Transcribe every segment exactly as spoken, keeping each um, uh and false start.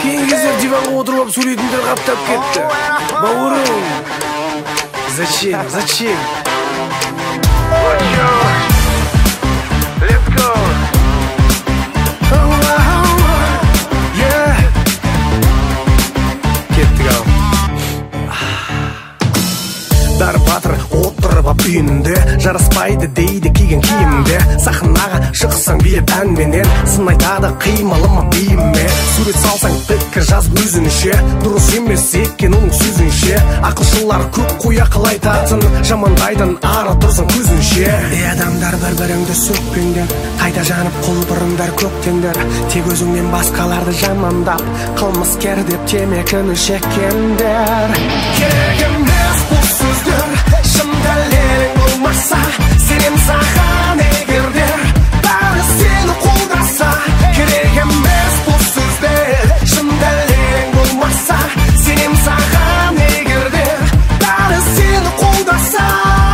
Кейінгі кездер диванға отырып алып сөйлейтіндер қаптап кетті. Бауырым, зачем, зачем? Let's go. Дар батыр отырып ап үйінде, жараспайды дейді киген киімде. Сахнаға шықсаң билеп әнменен, сын айтады қимылыма бейіме. Сурет салсаң пікір жаз өзінше, дұрыс емес екен оның сөзінше. Ақылшылар көп қой ақыл айтатын, жамандайдан ара тұрсаң көзінше. Ей адамдар бір-біріңді сөкпеңдер, қайта жанып құлпырыңдар көктеңдер. Тек өзіңнен басқаларды жамандап, қылмыскер деп темекіні шеккендер. Керек емес бұл сөздер, шын дәлелің болмаса, сенем саған егерде бәрі сені қолдаса. Керек емес бұл сөздер, шын дәлелің болмаса, сенем саған егерде бәрі сені қолдаса.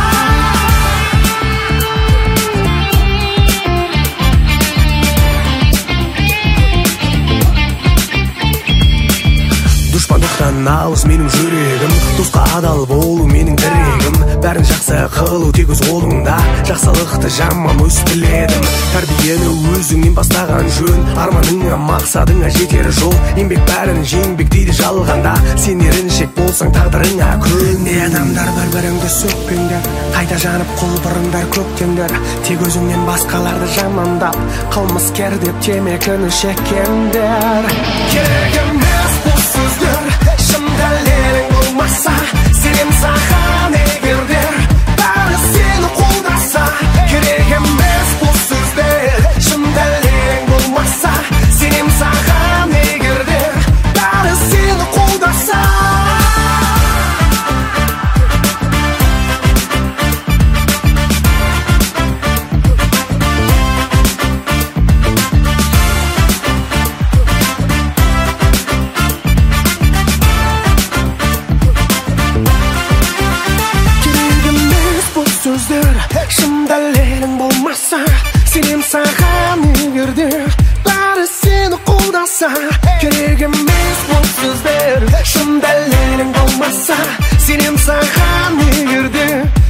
Дұшпандықтан алыс менің жүрегім, досқа адал болу менің тірегім. Бәрін жақсы қылу тек өз қолыңда, жақсылықты жаман өз тіледім. Тәрбиені өзіңнен бастаған жөн, арманыңа мақсадыңа жетер жол. Еңбек бәрін жеңбек дейді жалғанда, сен еріншек болсаң тағдырыңа көн. Не адамдар бір-біріңді сөкпеңдер, қайта жанып құлпырыңдар көктеңдер. Тек өзіңнен басқаларды жамандап, қылмыскер деп темекіні шеккендер. Керек емес бұл сөздер, шын дәлелің болмаса, сенем саған егерде бәрі сені қолдаса. Керек емес бұл сөздер, шын дәлелің болмаса, сенем саған егерде бәрі сені қолдаса. Шын дәлелің болмаса, сенем саған егерде бәрі сені қолдаса. Керек емес бұл сөздер, шын дәлелің болмаса, сенем саған егерде